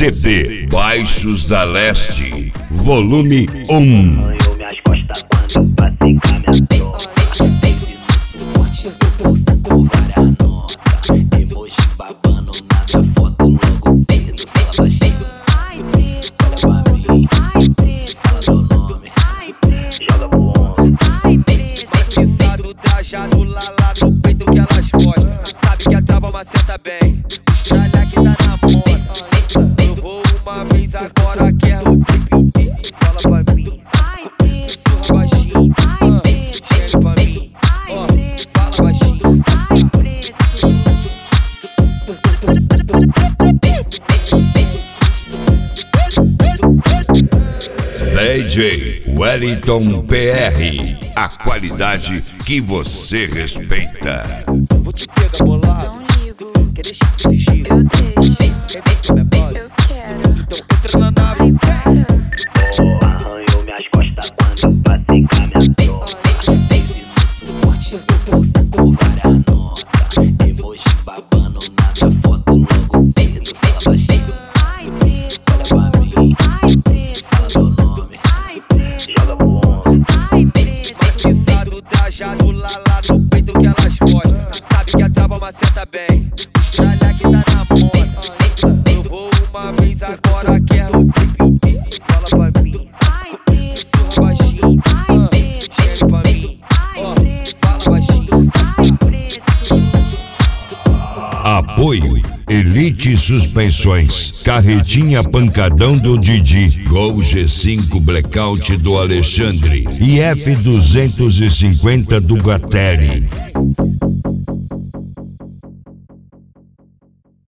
CD Baixos da Leste, volume 1. Arranhou minhas costas quando passei com a minha tropa. Pense no suporte, bolsa com várias notas. Emoji babando na minha foto, logo cedo. Fala baixinho, fala pra mim, fala meu nome, joga pro homem. Precisado trajado lá no peito que elas gostam. Sabe que a trava maceta bem, estralha que tá na moda. Eu vou uma vez agora, quero o trip. Fala pra mim, sussurra baixinho, chega pra mim, fala baixinho. DJ Wellington PR, a qualidade que você respeita. Vou te pegar bolado, Não ligo, quer deixar esse giro? eu deixo, Quer ver que minha base? eu quero. Então entra na nave. Ai, para. Arranhou minhas costas quando passei com a minha tropa. Pense no suporte, bolsa com várias notas. Emoji babando na minha foto, logo cedo. Fala baixinho, fala pra mim, fala meu nome, joga pro homem. Precisado trajado lá no peito que elas gostam. Sabe que a trava maceta bem, estralha que tá na moda. Eu vou uma vez agora, quero o trip. Fala pra mim, sussurra baixinho, chega pra mim, fala baixinho. Apoio Elite Suspensões, Carretinha Pancadão do Didi, Gol G5 Blackout do Alexandre e F250 do Gateri.